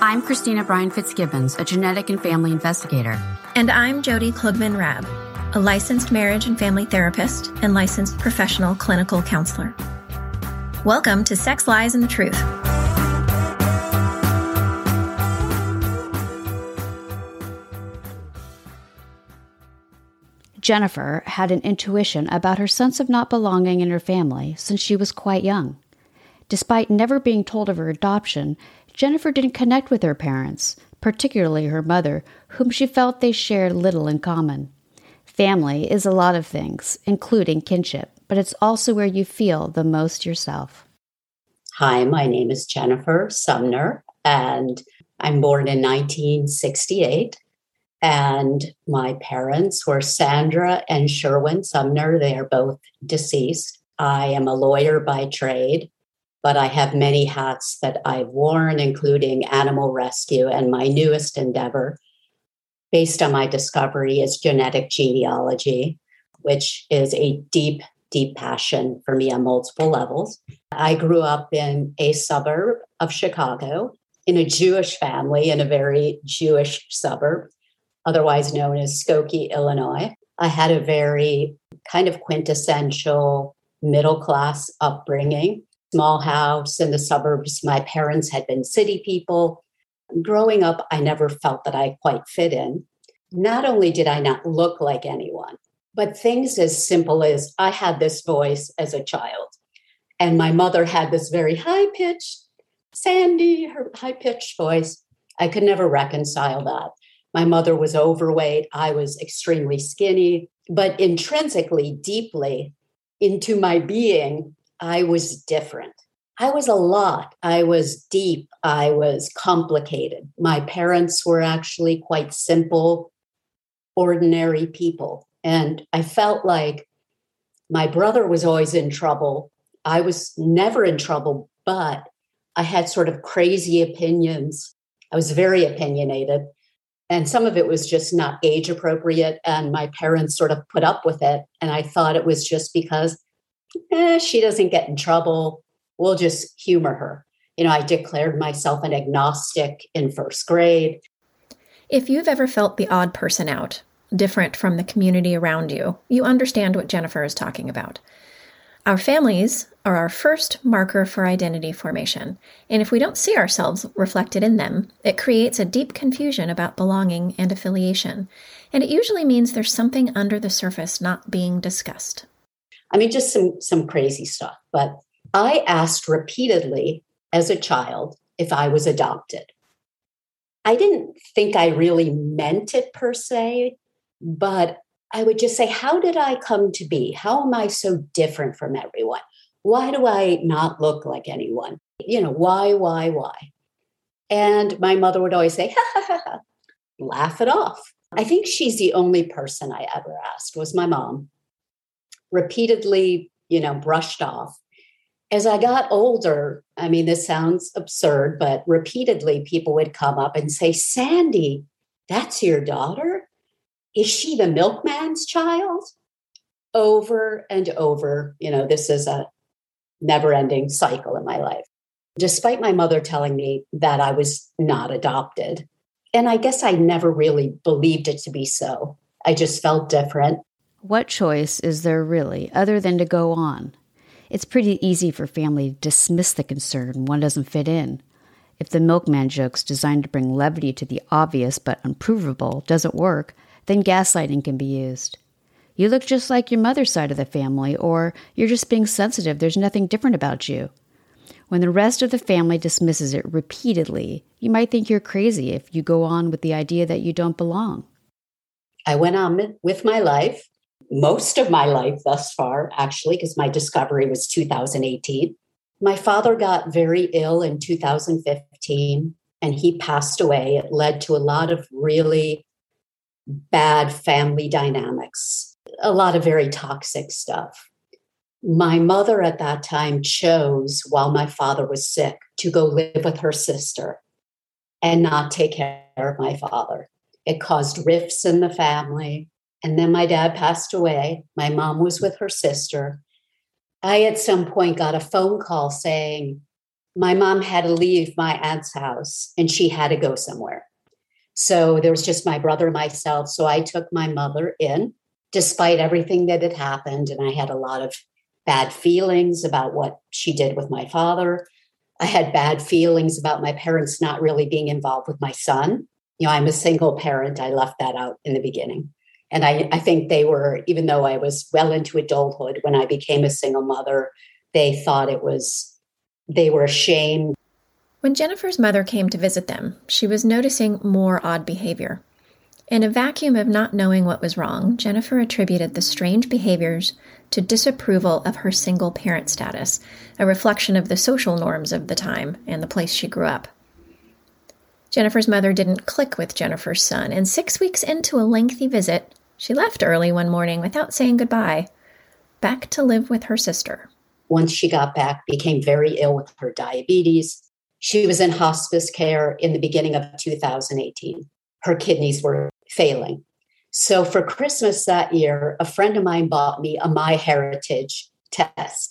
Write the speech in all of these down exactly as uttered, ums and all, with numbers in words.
I'm Christina Bryan Fitzgibbons, a genetic and family investigator. And I'm Jody Klugman-Rabb, a licensed marriage and family therapist and licensed professional clinical counselor. Welcome to Sex, Lies, and the Truth. Jennifer had an intuition about her sense of not belonging in her family since she was quite young. Despite never being told of her adoption, Jennifer didn't connect with her parents, particularly her mother, whom she felt they shared little in common. Family is a lot of things, including kinship, but it's also where you feel the most yourself. Hi, my name is Jennifer Sumner, and I'm born in nineteen sixty-eight. And my parents were Sandra and Sherwin Sumner. They are both deceased. I am a lawyer by trade, but I have many hats that I've worn, including animal rescue. And my newest endeavor, based on my discovery, is genetic genealogy, which is a deep, deep passion for me on multiple levels. I grew up in a suburb of Chicago, in a Jewish family, in a very Jewish suburb, otherwise known as Skokie, Illinois. I had a very kind of quintessential middle-class upbringing, small house in the suburbs. My parents had been city people. Growing up, I never felt that I quite fit in. Not only did I not look like anyone, but things as simple as I had this voice as a child, and my mother had this very high-pitched, Sandy, her high-pitched voice. I could never reconcile that. My mother was overweight. I was extremely skinny, but intrinsically, deeply into my being, I was different. I was a lot. I was deep. I was complicated. My parents were actually quite simple, ordinary people. And I felt like my brother was always in trouble. I was never in trouble, but I had sort of crazy opinions. I was very opinionated. And some of it was just not age appropriate. And my parents sort of put up with it. And I thought it was just because eh, she doesn't get in trouble. We'll just humor her. You know, I declared myself an agnostic in first grade. If you've ever felt the odd person out, different from the community around you, you understand what Jennifer is talking about. Our families are our first marker for identity formation, and if we don't see ourselves reflected in them, it creates a deep confusion about belonging and affiliation, and it usually means there's something under the surface not being discussed. I mean, just some, some crazy stuff, but I asked repeatedly as a child if I was adopted. I didn't think I really meant it per se, but I would just say, how did I come to be? How am I so different from everyone? Why do I not look like anyone? You know, why, why, why? And my mother would always say, ha, ha, ha, ha, laugh it off. I think she's the only person I ever asked was my mom. Repeatedly, you know, brushed off. As I got older, I mean, this sounds absurd, but repeatedly people would come up and say, Sandy, that's your daughter? Is she the milkman's child? Over and over, you know, this is a never-ending cycle in my life. Despite my mother telling me that I was not adopted, and I guess I never really believed it to be so. I just felt different. What choice is there really, other than to go on? It's pretty easy for family to dismiss the concern when one doesn't fit in. If the milkman joke's designed to bring levity to the obvious but unprovable doesn't work, then gaslighting can be used. You look just like your mother's side of the family, or you're just being sensitive, there's nothing different about you. When the rest of the family dismisses it repeatedly, you might think you're crazy if you go on with the idea that you don't belong. I went on with my life, most of my life thus far, actually, because my discovery was two thousand eighteen. My father got very ill in two thousand fifteen, and he passed away. It led to a lot of really bad family dynamics, a lot of very toxic stuff. My mother at that time chose, while my father was sick, to go live with her sister and not take care of my father. It caused rifts in the family. And then my dad passed away. My mom was with her sister. I, at some point, got a phone call saying, my mom had to leave my aunt's house and she had to go somewhere. So there was just my brother and myself. So I took my mother in, despite everything that had happened. And I had a lot of bad feelings about what she did with my father. I had bad feelings about my parents not really being involved with my son. You know, I'm a single parent. I left that out in the beginning. And I, I think they were, even though I was well into adulthood, when I became a single mother, they thought it was, they were ashamed. When Jennifer's mother came to visit them, she was noticing more odd behavior. In a vacuum of not knowing what was wrong, Jennifer attributed the strange behaviors to disapproval of her single parent status, a reflection of the social norms of the time and the place she grew up. Jennifer's mother didn't click with Jennifer's son, and six weeks into a lengthy visit, she left early one morning without saying goodbye, back to live with her sister. Once she got back, became very ill with her diabetes. She was in hospice care in the beginning of two thousand eighteen. Her kidneys were failing. So for Christmas that year, a friend of mine bought me a MyHeritage test.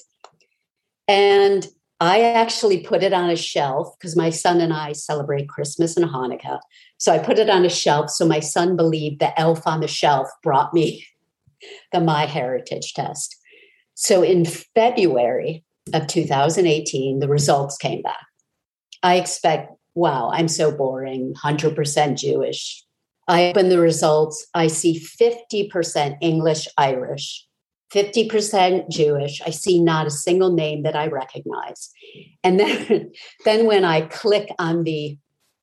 And I actually put it on a shelf because my son and I celebrate Christmas and Hanukkah. So I put it on a shelf so my son believed the elf on the shelf brought me the MyHeritage test. So in February of two thousand eighteen, the results came back. I expect, wow, I'm so boring, one hundred percent Jewish. I open the results. I see fifty percent English, Irish, fifty percent Jewish. I see not a single name that I recognize. And then, then when I click on the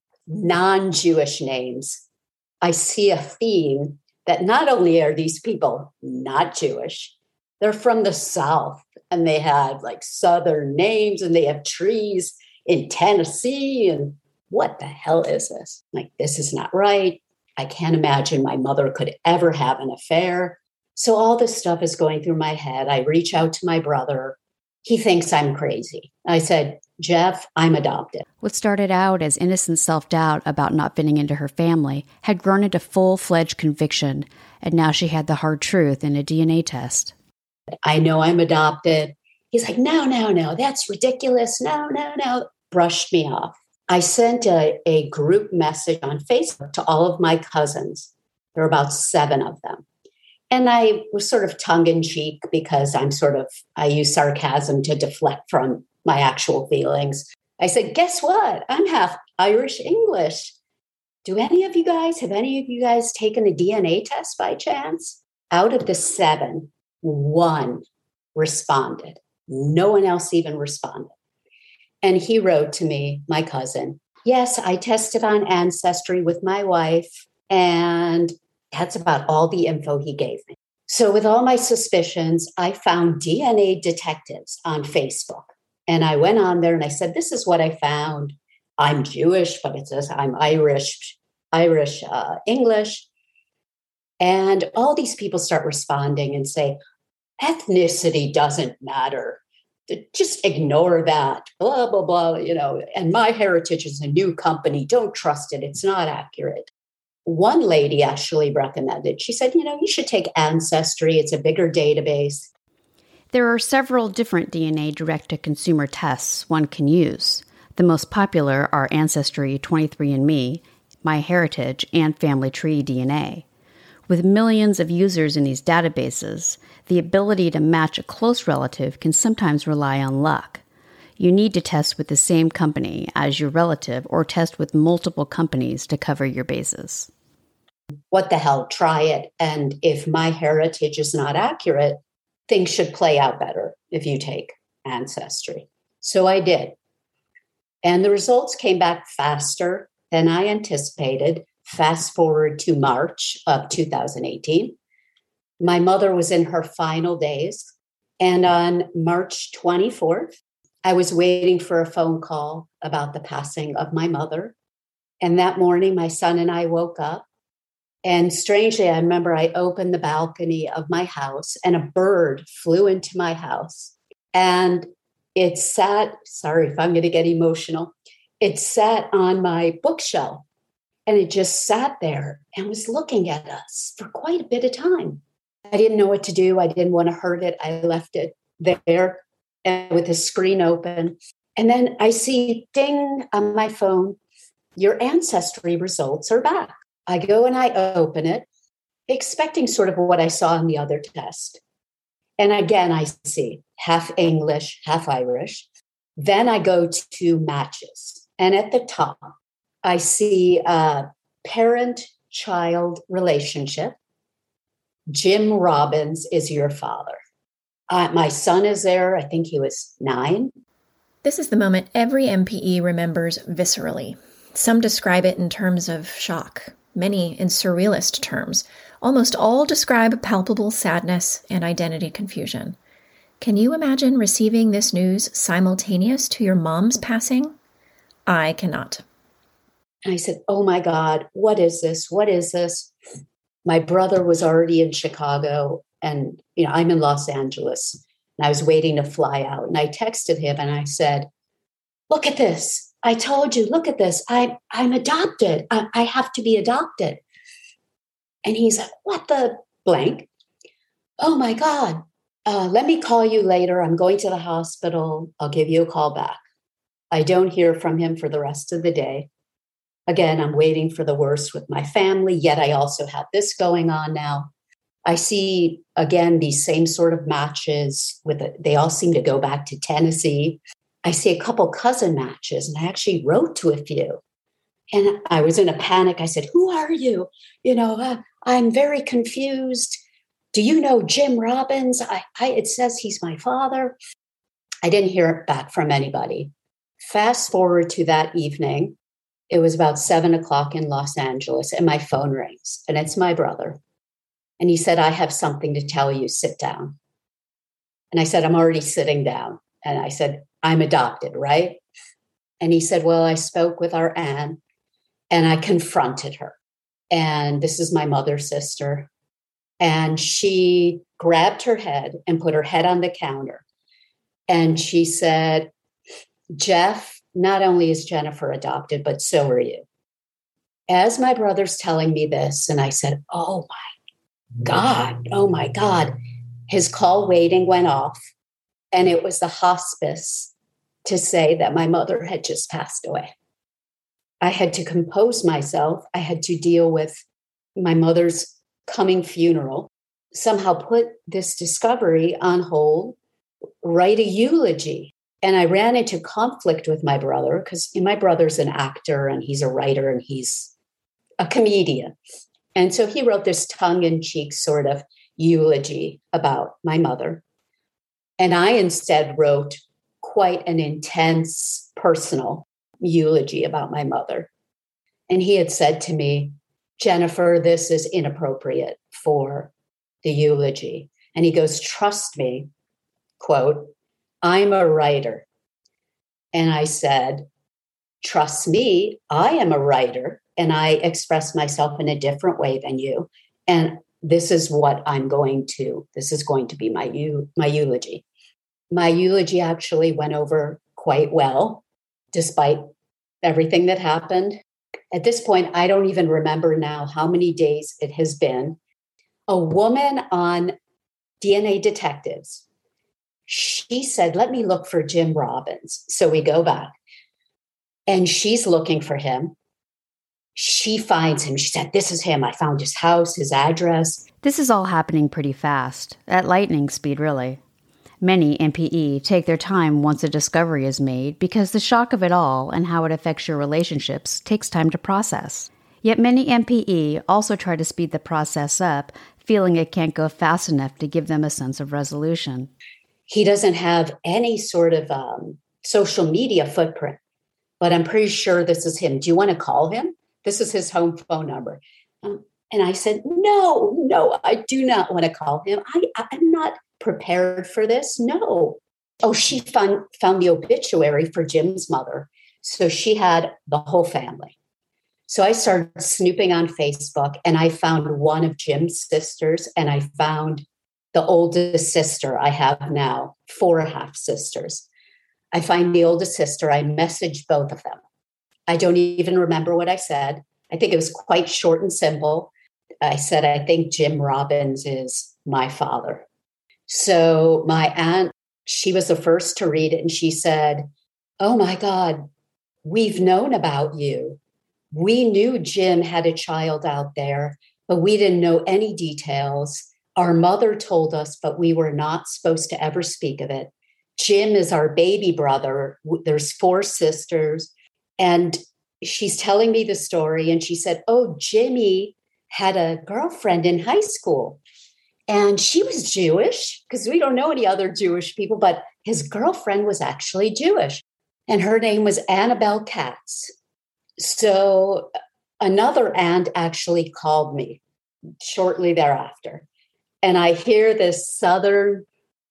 non-Jewish names, I see a theme that not only are these people not Jewish, they're from the South and they have like Southern names and they have trees in Tennessee. And what the hell is this? Like, this is not right. I can't imagine my mother could ever have an affair. So all this stuff is going through my head. I reach out to my brother. He thinks I'm crazy. I said, Jeff, I'm adopted. What started out as innocent self-doubt about not fitting into her family had grown into full-fledged conviction, and now she had the hard truth in a D N A test. I know I'm adopted. He's like, no, no, no, that's ridiculous. No, no, no. Brushed me off. I sent a, a group message on Facebook to all of my cousins. There are about seven of them. And I was sort of tongue in cheek because I'm sort of, I use sarcasm to deflect from my actual feelings. I said, guess what? I'm half Irish English. Do any of you guys, have any of you guys taken a D N A test by chance? Out of the seven, one responded. No one else even responded. And he wrote to me, my cousin, yes, I tested on Ancestry with my wife, and that's about all the info he gave me. So with all my suspicions, I found D N A detectives on Facebook. And I went on there and I said, this is what I found. I'm Jewish, but it says I'm Irish, Irish, uh, English. And all these people start responding and say, ethnicity doesn't matter. Just ignore that, blah, blah, blah, you know, and MyHeritage is a new company. Don't trust it. It's not accurate. One lady actually recommended, she said, you know, you should take Ancestry. It's a bigger database. There are several different D N A direct-to-consumer tests one can use. The most popular are Ancestry, twenty-three and me, MyHeritage, and Family Tree D N A. With millions of users in these databases, the ability to match a close relative can sometimes rely on luck. You need to test with the same company as your relative or test with multiple companies to cover your bases. What the hell? Try it. And if MyHeritage is not accurate, things should play out better if you take Ancestry. So I did. And the results came back faster than I anticipated. Fast forward to March of two thousand eighteen. My mother was in her final days. And on March twenty-fourth, I was waiting for a phone call about the passing of my mother. And that morning, my son and I woke up. And strangely, I remember I opened the balcony of my house and a bird flew into my house. And it sat, sorry if I'm going to get emotional, it sat on my bookshelf. And it just sat there and was looking at us for quite a bit of time. I didn't know what to do. I didn't want to hurt it. I left it there and with the screen open. And then I see ding on my phone, your ancestry results are back. I go and I open it, expecting sort of what I saw in the other test. And again, I see half English, half Irish. Then I go to matches. And at the top, I see a parent-child relationship. Jim Robbins is your father. Uh, my son is there. I think he was nine. This is the moment every M P E remembers viscerally. Some describe it in terms of shock, many in surrealist terms. Almost all describe palpable sadness and identity confusion. Can you imagine receiving this news simultaneous to your mom's passing? I cannot. I said, oh my God, what is this? What is this? My brother was already in Chicago and, you know, I'm in Los Angeles and I was waiting to fly out. And I texted him and I said, look at this. I told you, look at this. I, I'm adopted. I, I have to be adopted. And he's like, what the blank? Oh my God. Uh, let me call you later. I'm going to the hospital. I'll give you a call back. I don't hear from him for the rest of the day. Again, I'm waiting for the worst with my family, yet I also have this going on now. I see, again, these same sort of matches with it. They all seem to go back to Tennessee. I see a couple cousin matches, and I actually wrote to a few. And I was in a panic. I said, who are you? You know, uh, I'm very confused. Do you know Jim Robbins? I, I, it says he's my father. I didn't hear back from anybody. Fast forward to that evening. It was about seven o'clock in Los Angeles, and my phone rings, and it's my brother. And he said, I have something to tell you. Sit down. And I said, I'm already sitting down. And I said, I'm adopted, right? And he said, well, I spoke with our Anne, and I confronted her. And this is my mother's sister. And she grabbed her head and put her head on the counter. And she said, Jeff, not only is Jennifer adopted, but so are you. As my brother's telling me this, and I said, oh my God, oh my God, his call waiting went off. And it was the hospice to say that my mother had just passed away. I had to compose myself. I had to deal with my mother's coming funeral, somehow put this discovery on hold, write a eulogy. And I ran into conflict with my brother because my brother's an actor and he's a writer and he's a comedian. And so he wrote this tongue-in-cheek sort of eulogy about my mother. And I instead wrote quite an intense personal eulogy about my mother. And he had said to me, Jennifer, this is inappropriate for the eulogy. And he goes, trust me, quote, I'm a writer. And I said, trust me, I am a writer and I express myself in a different way than you. And this is what I'm going to, this is going to be my, my eulogy. My eulogy actually went over quite well, despite everything that happened. At this point, I don't even remember now how many days it has been. A woman on D N A Detectives, she said, let me look for Jim Robbins. So we go back and she's looking for him. She finds him. She said, this is him. I found his house, his address. This is all happening pretty fast, at lightning speed, really. Many M P E take their time once a discovery is made because the shock of it all and how it affects your relationships takes time to process. Yet many M P E also try to speed the process up, feeling it can't go fast enough to give them a sense of resolution. He doesn't have any sort of um, social media footprint, but I'm pretty sure this is him. Do you want to call him? This is his home phone number. Um, and I said, no, no, I do not want to call him. I, I'm not prepared for this. No. Oh, she found, found the obituary for Jim's mother. So she had the whole family. So I started snooping on Facebook and I found one of Jim's sisters and I found the oldest sister I have now, four half sisters. I find the oldest sister. I messaged both of them. I don't even remember what I said. I think it was quite short and simple. I said, I think Jim Robbins is my father. So my aunt, she was the first to read it. And she said, oh my God, we've known about you. We knew Jim had a child out there, but we didn't know any details. Our mother told us, but we were not supposed to ever speak of it. Jim is our baby brother. There's four sisters. And she's telling me the story. And she said, oh, Jimmy had a girlfriend in high school. And she was Jewish, because we don't know any other Jewish people, but his girlfriend was actually Jewish. And her name was Annabelle Katz. So another aunt actually called me shortly thereafter. And I hear this Southern,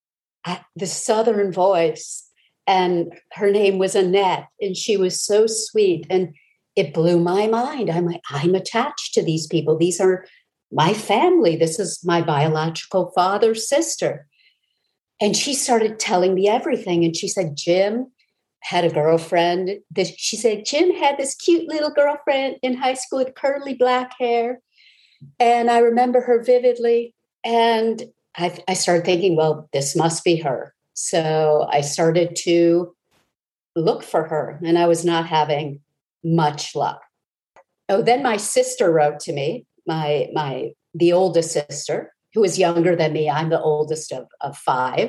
this Southern voice, and her name was Annette, and she was so sweet. And it blew my mind. I'm like, I'm attached to these people. These are my family. This is my biological father's sister. And she started telling me everything. And she said, Jim had a girlfriend. That she said, Jim had this cute little girlfriend in high school with curly black hair. And I remember her vividly. And I, I started thinking, well, this must be her. So I started to look for her, and I was not having much luck. Oh, then my sister wrote to me, my, my, the oldest sister, who was younger than me. I'm the oldest of, of five.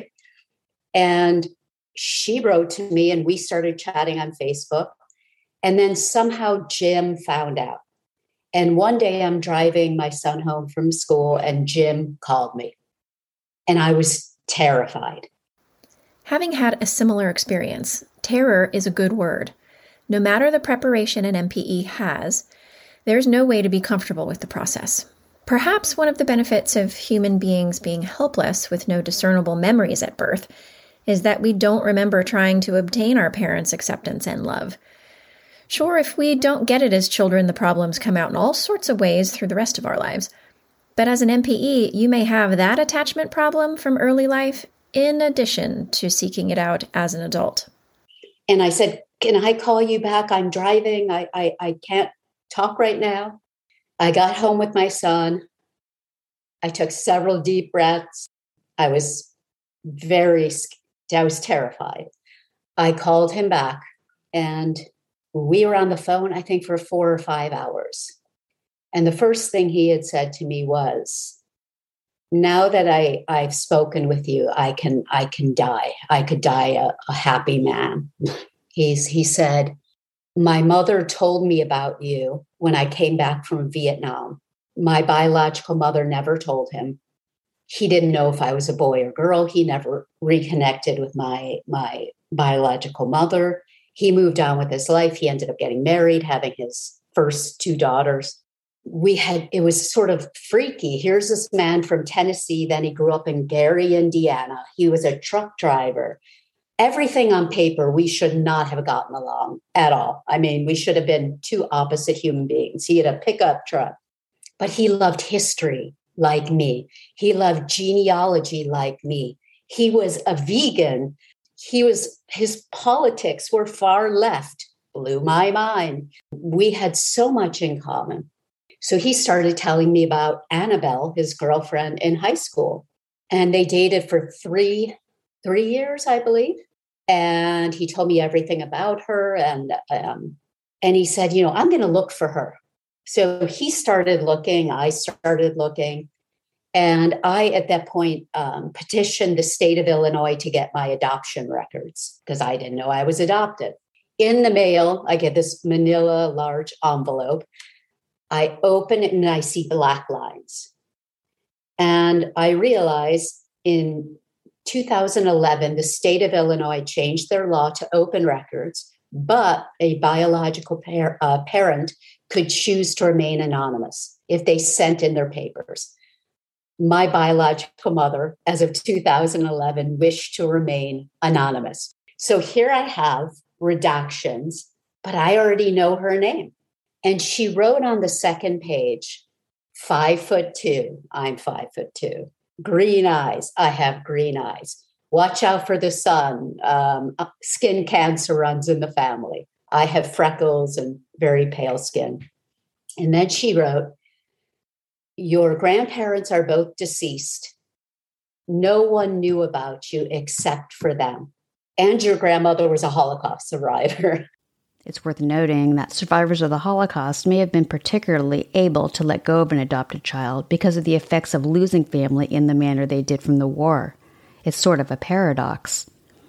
And she wrote to me, and we started chatting on Facebook. And then somehow Jim found out. And one day I'm driving my son home from school, and Jim called me. And I was terrified. Having had a similar experience, terror is a good word. No matter the preparation an M P E has, there's no way to be comfortable with the process. Perhaps one of the benefits of human beings being helpless with no discernible memories at birth is that we don't remember trying to obtain our parents' acceptance and love. Sure, if we don't get it as children, the problems come out in all sorts of ways through the rest of our lives. But as an M P E, you may have that attachment problem from early life in addition to seeking it out as an adult. And I said, can I call you back? I'm driving. I, I, I can't talk right now. I got home with my son. I took several deep breaths. I was very, I was terrified. I called him back, and we were on the phone, I think, for four or five hours. And the first thing he had said to me was, now that I, I've spoken with you, I can I can die. I could die a, a happy man. He's, he said, my mother told me about you when I came back from Vietnam. My biological mother never told him. He didn't know if I was a boy or girl. He never reconnected with my, my biological mother. He moved on with his life. He ended up getting married, having his first two daughters. We had, it was sort of freaky. Here's this man from Tennessee. Then he grew up in Gary, Indiana. He was a truck driver. Everything on paper, we should not have gotten along at all. I mean, we should have been two opposite human beings. He had a pickup truck, but he loved history like me. He loved genealogy like me. He was a vegan. He was, his politics were far left. Blew my mind. We had so much in common. So he started telling me about Annabelle, his girlfriend in high school. And they dated for three, three years, I believe. And he told me everything about her. And, um, and he said, you know, I'm going to look for her. So he started looking. I started looking. And I, at that point, um, petitioned the state of Illinois to get my adoption records because I didn't know I was adopted. In the mail, I get this manila large envelope. I open it and I see black lines. And I realize in two thousand eleven, the state of Illinois changed their law to open records, but a biological par- uh, parent could choose to remain anonymous if they sent in their papers. My biological mother, as of two thousand eleven, wished to remain anonymous. So here I have redactions, but I already know her name. And she wrote on the second page, five foot two, I'm five foot two. Green eyes, I have green eyes. Watch out for the sun. Um, skin cancer runs in the family. I have freckles and very pale skin. And then she wrote, your grandparents are both deceased. No one knew about you except for them. And your grandmother was a Holocaust survivor. It's worth noting that survivors of the Holocaust may have been particularly able to let go of an adopted child because of the effects of losing family in the manner they did from the war. It's sort of a paradox.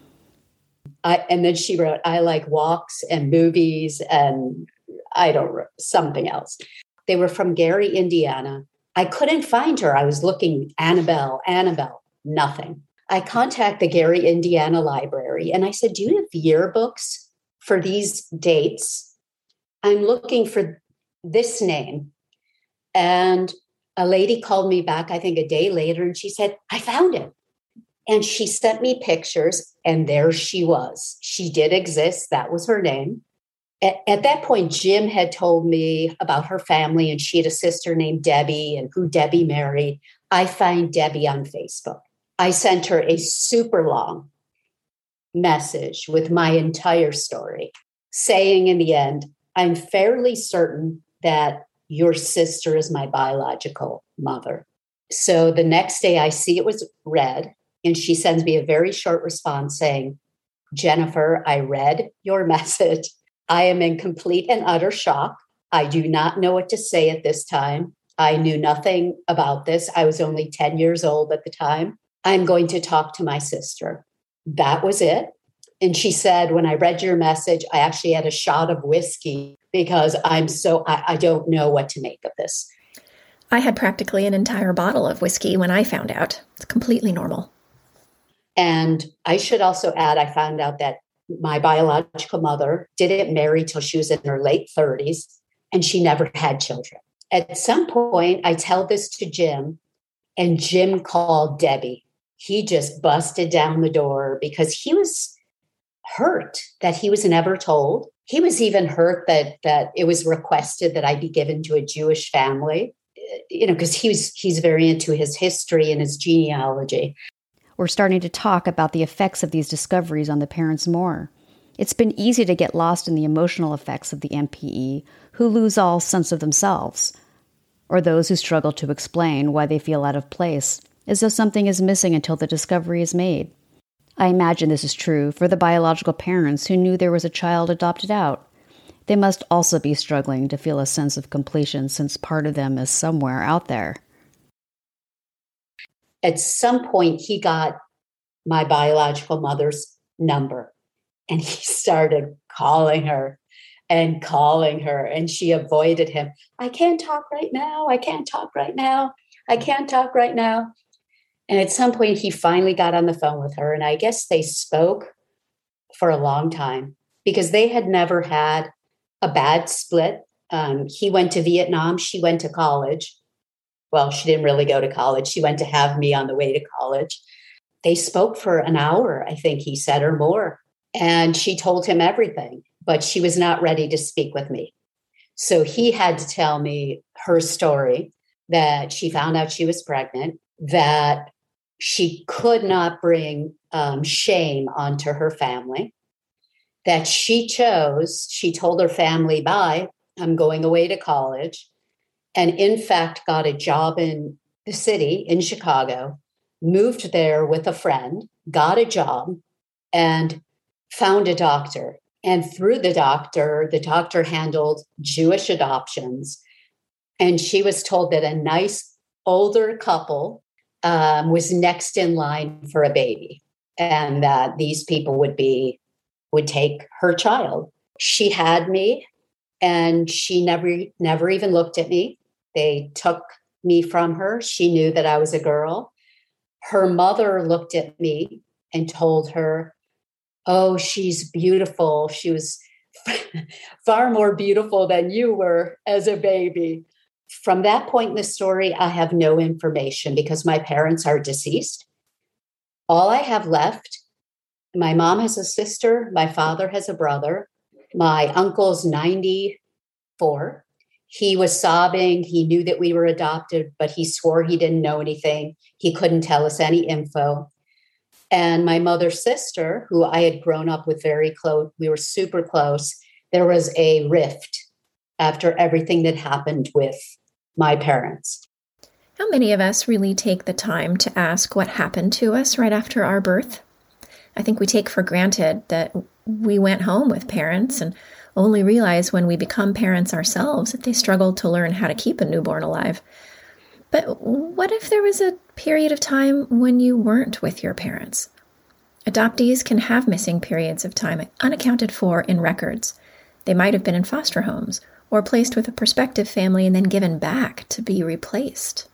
I, and then she wrote, I like walks and movies and I don't know, something else. They were from Gary, Indiana. I couldn't find her. I was looking, Annabelle, Annabelle, nothing. I contact the Gary, Indiana library and I said, do you have yearbooks for these dates? I'm looking for this name. And a lady called me back, I think a day later, and she said, I found it. And she sent me pictures, and there she was. She did exist. That was her name. At, at that point, Jim had told me about her family, and she had a sister named Debbie and who Debbie married. I find Debbie on Facebook. I sent her a super long message with my entire story, saying in the end, I'm fairly certain that your sister is my biological mother. So the next day I see it was read, and she sends me a very short response saying, Jennifer, I read your message. I am in complete and utter shock. I do not know what to say at this time. I knew nothing about this. I was only ten years old at the time. I'm going to talk to my sister. That was it. And she said, when I read your message, I actually had a shot of whiskey because I'm so, I, I don't know what to make of this. I had practically an entire bottle of whiskey when I found out. It's completely normal. And I should also add, I found out that my biological mother didn't marry till she was in her late thirties, and she never had children. At some point, I tell this to Jim, and Jim called Debbie. He just busted down the door because he was hurt that he was never told. He was even hurt that that it was requested that I be given to a Jewish family, you know, because he was he's very into his history and his genealogy. We're starting to talk about the effects of these discoveries on the parents more. It's been easy to get lost in the emotional effects of the M P E, who lose all sense of themselves, or those who struggle to explain why they feel out of place, as though something is missing until the discovery is made. I imagine this is true for the biological parents who knew there was a child adopted out. They must also be struggling to feel a sense of completion since part of them is somewhere out there. At some point, he got my biological mother's number, and he started calling her and calling her, and she avoided him. I can't talk right now. I can't talk right now. I can't talk right now. And at some point, he finally got on the phone with her, and I guess they spoke for a long time because they had never had a bad split. Um, he went to Vietnam. She went to college. Well, she didn't really go to college. She went to have me on the way to college. They spoke for an hour, I think he said, or more. And she told him everything, but she was not ready to speak with me. So he had to tell me her story, that she found out she was pregnant, that she could not bring um, shame onto her family, that she chose, she told her family, bye, I'm going away to college. And in fact, got a job in the city in Chicago, moved there with a friend, got a job, and found a doctor. And through the doctor, the doctor handled Jewish adoptions. And she was told that a nice older couple um, was next in line for a baby, and that these people would be, would take her child. She had me, and she never, never even looked at me. They took me from her. She knew that I was a girl. Her mother looked at me and told her, oh, she's beautiful. She was far more beautiful than you were as a baby. From that point in the story, I have no information because my parents are deceased. All I have left, my mom has a sister. My father has a brother. My uncle's ninety-four. He was sobbing. He knew that we were adopted, but he swore he didn't know anything. He couldn't tell us any info. And my mother's sister, who I had grown up with very close, we were super close. There was a rift after everything that happened with my parents. How many of us really take the time to ask what happened to us right after our birth? I think we take for granted that we went home with parents and only realize when we become parents ourselves that they struggled to learn how to keep a newborn alive. But what if there was a period of time when you weren't with your parents? Adoptees can have missing periods of time unaccounted for in records. They might have been in foster homes or placed with a prospective family and then given back to be replaced.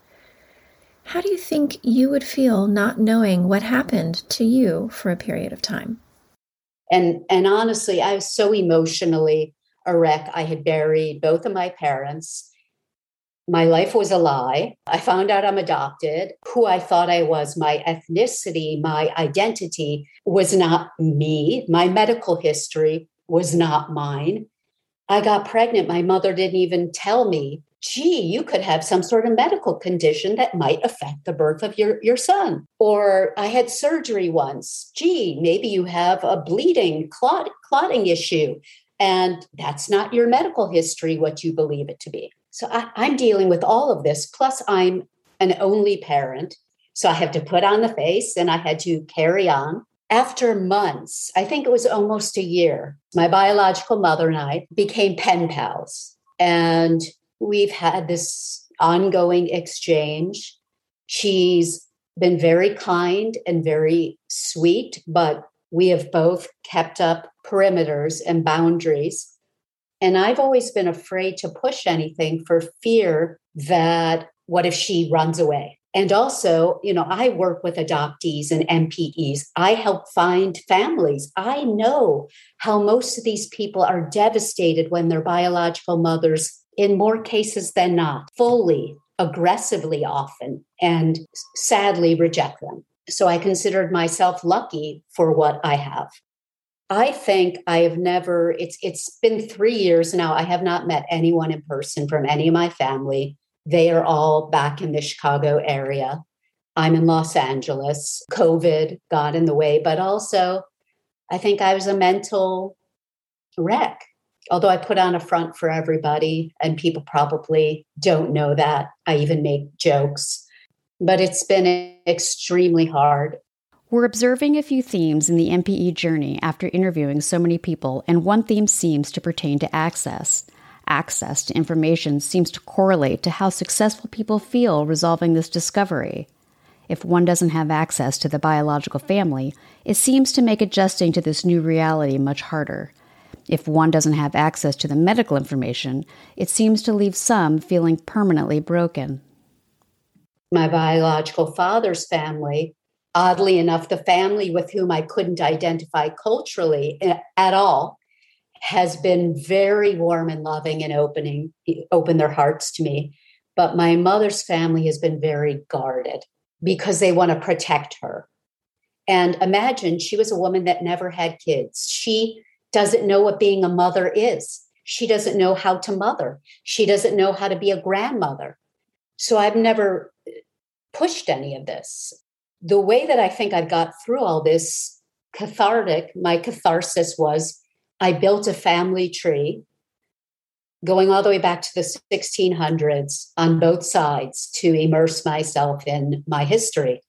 How do you think you would feel not knowing what happened to you for a period of time? And and honestly, I was so emotionally a wreck. I had buried both of my parents. My life was a lie. I found out I'm adopted. Who I thought I was, my ethnicity, my identity was not me. My medical history was not mine. I got pregnant. My mother didn't even tell me, gee, you could have some sort of medical condition that might affect the birth of your, your son. Or I had surgery once. Gee, maybe you have a bleeding, clot, clotting issue. And that's not your medical history, what you believe it to be. So I, I'm dealing with all of this. Plus, I'm an only parent. So I have to put on the face and I had to carry on. After months, I think it was almost a year, my biological mother and I became pen pals. And we've had this ongoing exchange. She's been very kind and very sweet, but we have both kept up perimeters and boundaries. And I've always been afraid to push anything for fear that what if she runs away? And also, you know, I work with adoptees and M P Es. I help find families. I know how most of these people are devastated when their biological mothers, in more cases than not, fully, aggressively often, and sadly reject them. So I considered myself lucky for what I have. I think I have never, it's it's been three years now. I have not met anyone in person from any of my family. They are all back in the Chicago area. I'm in Los Angeles. COVID got in the way, but also I think I was a mental wreck. Although I put on a front for everybody, and people probably don't know that. I even make jokes, but it's been extremely hard. We're observing a few themes in the M P E journey after interviewing so many people, and one theme seems to pertain to access. Access to information seems to correlate to how successful people feel resolving this discovery. If one doesn't have access to the biological family, it seems to make adjusting to this new reality much harder. If one doesn't have access to the medical information, it seems to leave some feeling permanently broken. My biological father's family, oddly enough, the family with whom I couldn't identify culturally at all, has been very warm and loving and opening, open their hearts to me. But my mother's family has been very guarded because they want to protect her. And imagine, she was a woman that never had kids. She doesn't know what being a mother is. She doesn't know how to mother. She doesn't know how to be a grandmother. So I've never pushed any of this. The way that I think I've got through all this cathartic, my catharsis was I built a family tree going all the way back to the sixteen hundreds on both sides to immerse myself in my history.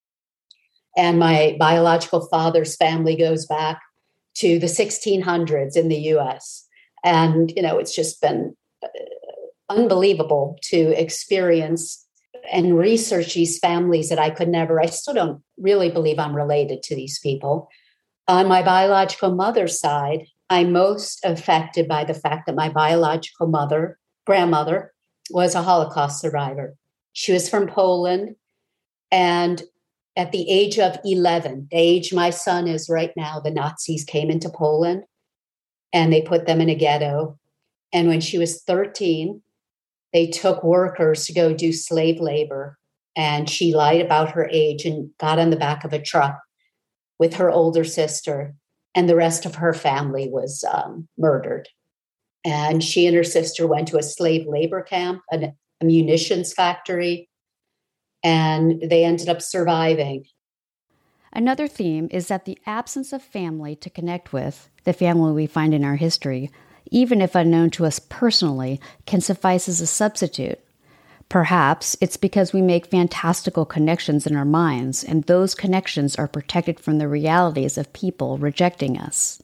And my biological father's family goes back to the sixteen hundreds in the U S. And, you know, it's just been unbelievable to experience and research these families that I could never, I still don't really believe I'm related to these people. On my biological mother's side, I'm most affected by the fact that my biological mother, grandmother, was a Holocaust survivor. She was from Poland. And at the age of eleven, the age my son is right now, the Nazis came into Poland and they put them in a ghetto. And when she was thirteen, they took workers to go do slave labor. And she lied about her age and got on the back of a truck with her older sister. And the rest of her family was um, murdered. And she and her sister went to a slave labor camp, a, a munitions factory, and they ended up surviving. Another theme is that the absence of family to connect with, the family we find in our history, even if unknown to us personally, can suffice as a substitute. Perhaps it's because we make fantastical connections in our minds, and those connections are protected from the realities of people rejecting us.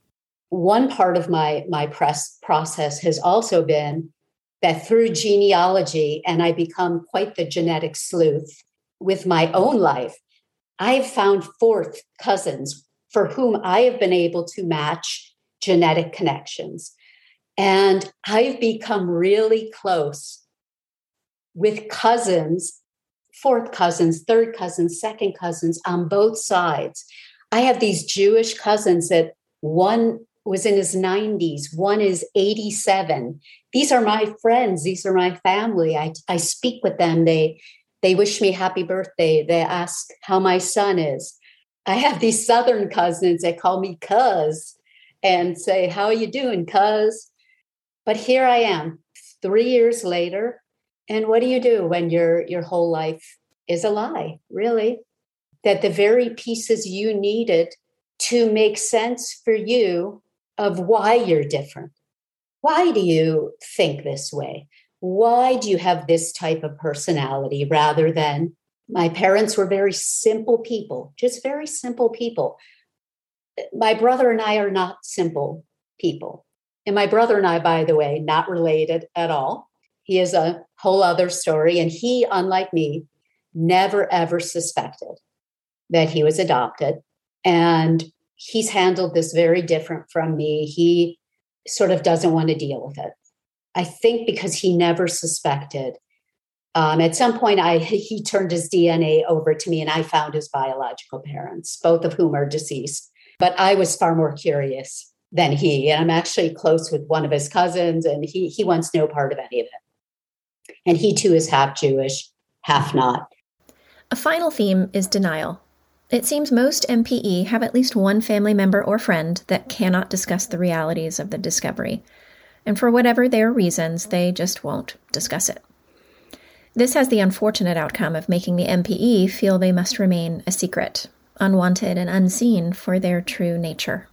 One part of my, my press process has also been that through genealogy, and I become quite the genetic sleuth with my own life, I've found fourth cousins for whom I have been able to match genetic connections. And I've become really close with cousins, fourth cousins, third cousins, second cousins on both sides. I have these Jewish cousins that one was in his nineties, one is eighty-seven. These are my friends. These are my family. I, I speak with them. They, they wish me happy birthday. They ask how my son is. I have these Southern cousins that call me cuz and say, how are you doing, cuz? But here I am three years later. And what do you do when your, your whole life is a lie, really? That the very pieces you needed to make sense for you of why you're different. Why do you think this way? Why do you have this type of personality rather than my parents were very simple people, just very simple people. My brother and I are not simple people. And my brother and I, by the way, not related at all. He is a whole other story. And he, unlike me, never, ever suspected that he was adopted. And he's handled this very different from me. He sort of doesn't want to deal with it. I think because he never suspected. Um, at some point, I he turned his D N A over to me and I found his biological parents, both of whom are deceased. But I was far more curious than he. And I'm actually close with one of his cousins, and he, he wants no part of any of it. And he too is half Jewish, half not. A final theme is denial. It seems most M P E have at least one family member or friend that cannot discuss the realities of the discovery. And for whatever their reasons, they just won't discuss it. This has the unfortunate outcome of making the M P E feel they must remain a secret, unwanted and unseen for their true nature.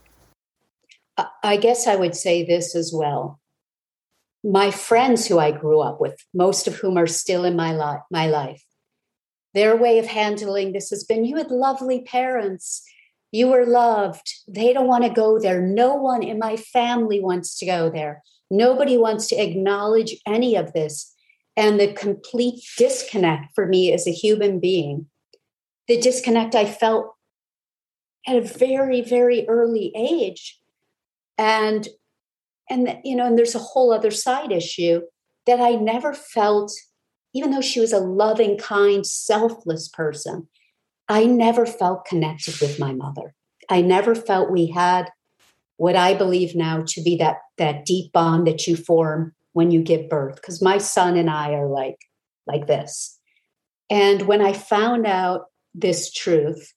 I guess I would say this as well. My friends who I grew up with, most of whom are still in my, li- my life, their way of handling this has been, you had lovely parents. You were loved. They don't want to go there. No one in my family wants to go there. Nobody wants to acknowledge any of this. And the complete disconnect for me as a human being, the disconnect I felt at a very, very early age. And, and you know, and there's a whole other side issue that I never felt, even though she was a loving, kind, selfless person, I never felt connected with my mother. I never felt we had what I believe now to be that, that deep bond that you form when you give birth, because my son and I are like, like this. And when I found out this truth,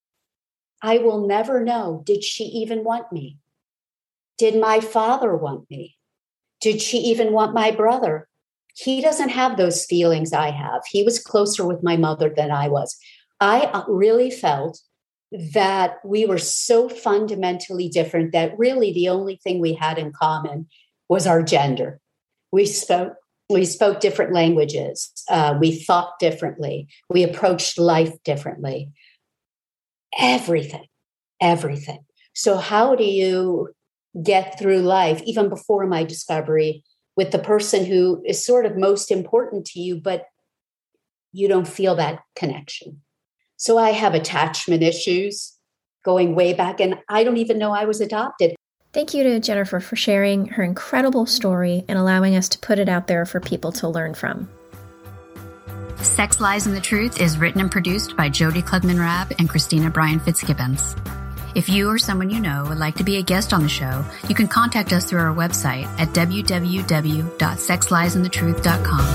I will never know, did she even want me? Did my father want me? Did she even want my brother? He doesn't have those feelings I have. He was closer with my mother than I was. I really felt that we were so fundamentally different that really the only thing we had in common was our gender. We spoke, we spoke different languages. Uh, we thought differently. We approached life differently. Everything, everything. So how do you get through life, even before my discovery, with the person who is sort of most important to you, but you don't feel that connection? So I have attachment issues going way back, and I don't even know I was adopted. Thank you to Jennifer for sharing her incredible story and allowing us to put it out there for people to learn from. Sex, Lies, and the Truth is written and produced by Jody Klugman-Rabb and Christina Bryan Fitzgibbons. If you or someone you know would like to be a guest on the show, you can contact us through our website at w w w dot sex lies and the truth dot com.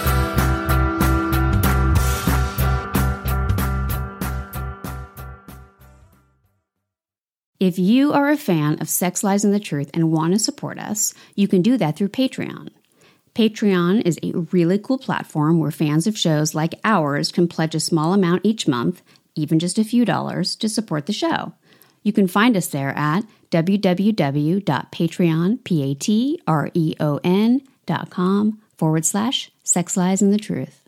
If you are a fan of Sex, Lies, and the Truth and want to support us, you can do that through Patreon. Patreon is a really cool platform where fans of shows like ours can pledge a small amount each month, even just a few dollars, to support the show. You can find us there at w w w dot patreon, P A T R E O N dot com forward slash Sex, Lies, and the Truth.